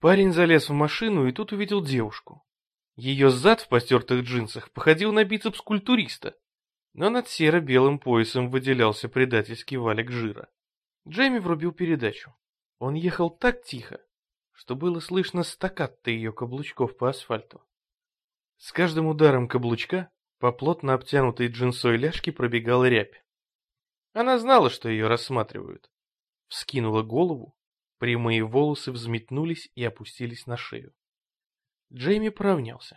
Парень залез в машину и тут увидел девушку. Ее зад в потертых джинсах походил на бицепс культуриста, но над серо-белым поясом выделялся предательский валик жира. Джейми врубил передачу. Он ехал так тихо, что было слышно стаккато ее каблучков по асфальту. С каждым ударом каблучка по плотно обтянутой джинсой ляжке пробегала рябь. Она знала, что ее рассматривают. Вскинула голову, прямые волосы взметнулись и опустились на шею. Джейми поравнялся.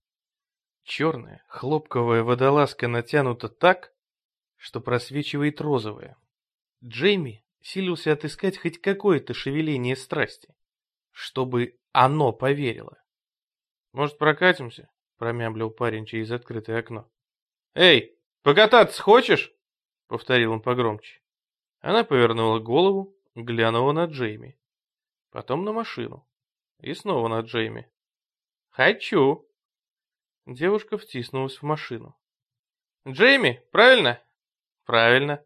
Черная хлопковая водолазка натянута так, что просвечивает розовое. Джейми силился отыскать хоть какое-то шевеление страсти, чтобы оно поверило. «Может, прокатимся?» — промямлил парень через открытое окно. «Эй, покататься хочешь?» — повторил он погромче. Она повернула голову, глянула на Джейми, потом на машину и снова на Джейми. «Хочу!» Девушка втиснулась в машину. «Джейми, правильно?» «Правильно».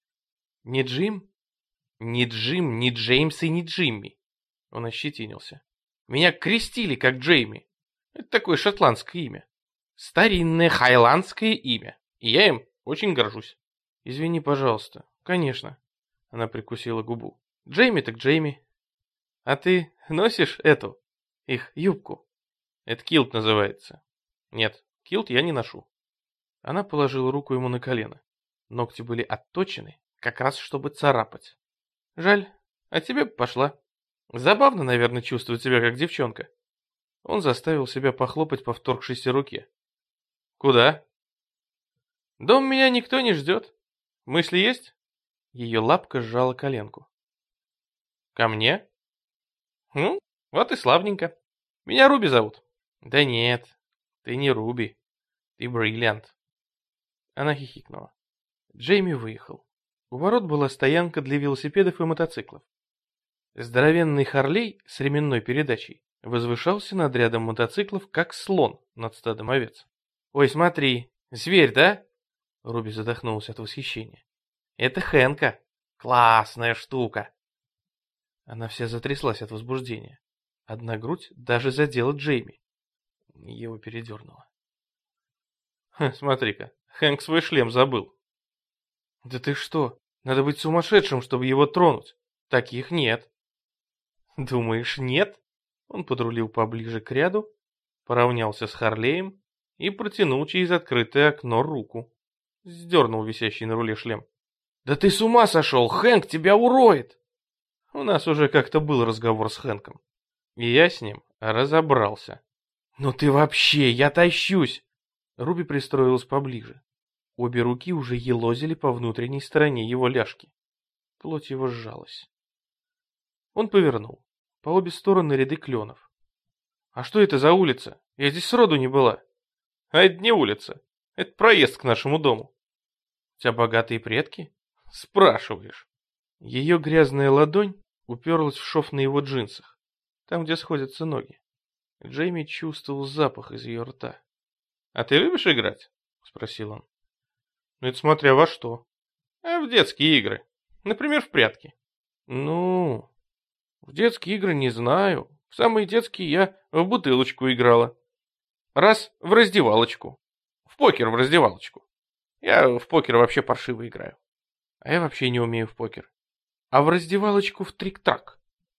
«Не Джим?» «Не Джим, не Джеймс и не Джимми». Он ощетинился. «Меня крестили как Джейми. Это такое шотландское имя. Старинное хайландское имя. И я им очень горжусь». «Извини, пожалуйста». «Конечно». Она прикусила губу. «Джейми так Джейми. А ты носишь эту, их юбку?» «Это килт называется». «Нет, килт я не ношу». Она положила руку ему на колено. Ногти были отточены, как раз чтобы царапать. «Жаль, а тебе бы пошла. Забавно, наверное, чувствовать себя как девчонка». Он заставил себя похлопать по вторгшейся руке. «Куда?» «Дом меня никто не ждет. Мысли есть?» Ее лапка сжала коленку. «Ко мне?» «Ну, вот и славненько. Меня Руби зовут». «Да нет, ты не Руби. Ты Бриллиант». Она хихикнула. Джейми выехал. У ворот была стоянка для велосипедов и мотоциклов. Здоровенный Харлей с ременной передачей возвышался над рядом мотоциклов, как слон над стадом овец. «Ой, смотри, зверь, да?» Руби задохнулся от восхищения. «Это Хэнка. Классная штука!» Она вся затряслась от возбуждения. Одна грудь даже задела Джейми. Его передернуло. «Смотри-ка, Хэнк свой шлем забыл». «Да ты что? Надо быть сумасшедшим, чтобы его тронуть. Таких нет». «Думаешь, нет?» Он подрулил поближе к ряду, поравнялся с Харлеем и протянул через открытое окно руку. Сдернул висящий на руле шлем. «Да ты с ума сошел! Хэнк тебя уроет!» У нас уже как-то был разговор с Хэнком. И я с ним разобрался. «Ну ты вообще, я тащусь!» Руби пристроилась поближе. Обе руки уже елозили по внутренней стороне его ляжки. Плоть его сжалась. Он повернул. По обе стороны ряды кленов. «А что это за улица? Я здесь сроду не была». «А это не улица. Это проезд к нашему дому». «У тебя богатые предки?» «Спрашиваешь». Ее грязная ладонь уперлась в шов на его джинсах, там, где сходятся ноги. Джейми чувствовал запах из ее рта. «А ты любишь играть?» — спросил он. «Ну, это смотря во что. А в детские игры. Например, в прятки». «Ну, в детские игры не знаю. В самые детские я в бутылочку играла. Раз в раздевалочку. В покер в раздевалочку. Я в покер вообще паршиво играю. А я вообще не умею в покер. А в раздевалочку в трик-трак.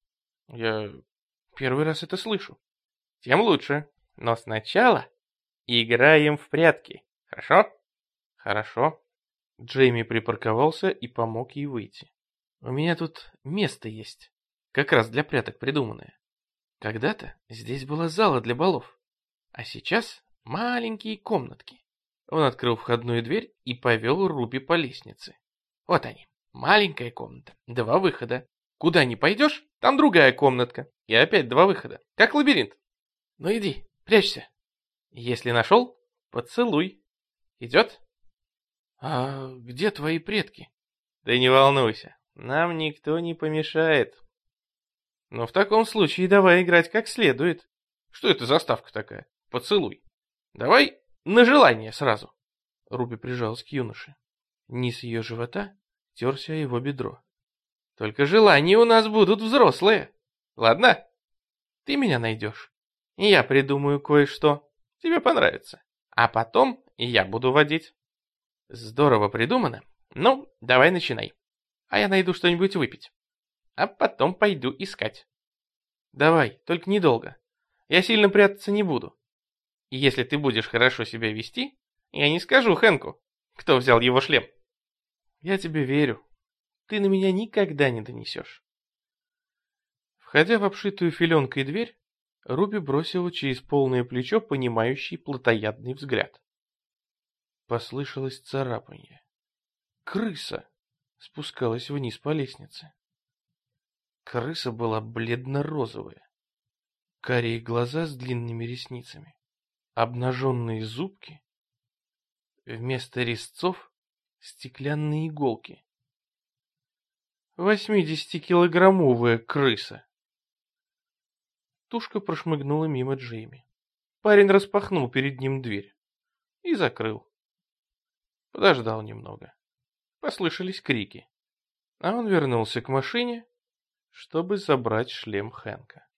Я первый раз это слышу. Тем лучше. Но сначала играем в прятки. Хорошо?» «Хорошо». Джейми припарковался и помог ей выйти. «У меня тут место есть. Как раз для пряток придуманное. Когда-то здесь была зала для балов. А сейчас маленькие комнатки». Он открыл входную дверь и повел Руби по лестнице. «Вот они. Маленькая комната. 2 выхода. Куда ни пойдешь, там другая комнатка. И опять 2 выхода. Как лабиринт. Ну иди, прячься. Если нашел, поцелуй. Идет?» «А где твои предки?» «Да не волнуйся, нам никто не помешает». «Но в таком случае давай играть как следует». «Что это за ставка такая? Поцелуй. Давай на желание сразу». Руби прижалась к юноше. Низ ее живота терся о его бедро. «Только желания у нас будут взрослые. Ладно?» Ты меня найдешь. И я придумаю кое-что. Тебе понравится. А потом я буду водить. Здорово придумано. Ну, давай начинай. А я найду что-нибудь выпить. А потом пойду искать. Давай, только недолго. Я сильно прятаться не буду. И если ты будешь хорошо себя вести, я не скажу Хэнку, кто взял его шлем. Я тебе верю. Ты на меня никогда не донесешь. Входя в обшитую филенкой дверь, Руби бросила через полное плечо понимающий плотоядный взгляд. Послышалось царапанье. Крыса спускалась вниз по лестнице. Крыса была бледно-розовая. Карие глаза с длинными ресницами. Обнаженные зубки. Вместо резцов стеклянные иголки. 80-килограммовая крыса. Тушка прошмыгнула мимо Джейми. Парень распахнул перед ним дверь и закрыл. Подождал немного. Послышались крики. А он вернулся к машине, чтобы забрать шлем Хэнка.